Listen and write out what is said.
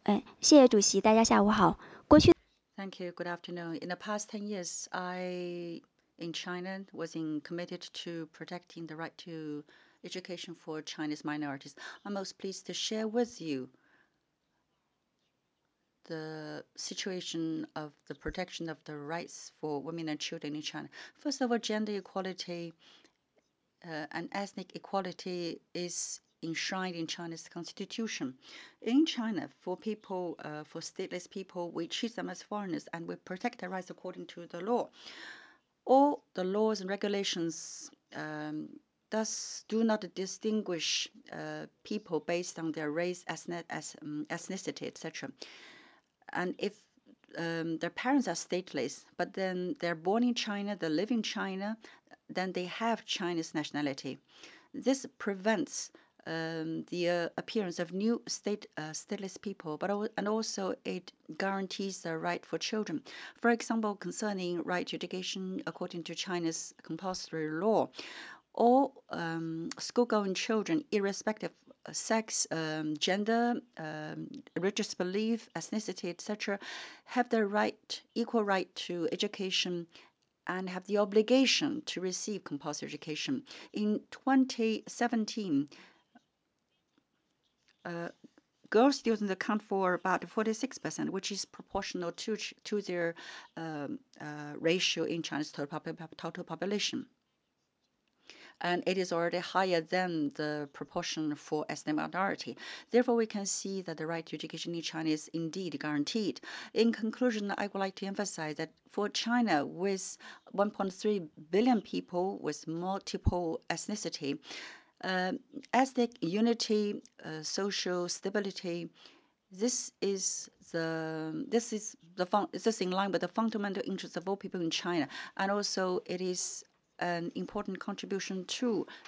谢谢主席，大家下午好。过去 Thank you. Good afternoon. In the past 10 years, in China, committed to protecting the right to education for Chinese minorities. I'm most pleased to share with you the situation of the protection of the rights for women and children in China. First of all, gender equality and ethnic equality is enshrined in China's constitution. In China, for stateless people, we treat them as foreigners and we protect their rights according to the law. All the laws and regulations thus do not distinguish people based on their race, ethnicity, etc. And if their parents are stateless, but then they're born in China, they live in China, then they have Chinese nationality. This prevents the appearance of new stateless people, and also it guarantees the right for children. For example, concerning right to education according to China's compulsory law, all school-going children, irrespective of sex, gender, religious belief, ethnicity, etc., have the equal right to education and have the obligation to receive compulsory education. In 2017, girl students account for about 46%, which is proportional to their ratio in China's total population. And it is already higher than the proportion for ethnic minority. Therefore, we can see that the right to education in China is indeed guaranteed. In conclusion, I would like to emphasize that for China, with 1.3 billion people with multiple ethnicity, ethnic unity, social stability, this is in line with the fundamental interests of all people in China, and also it is an important contribution to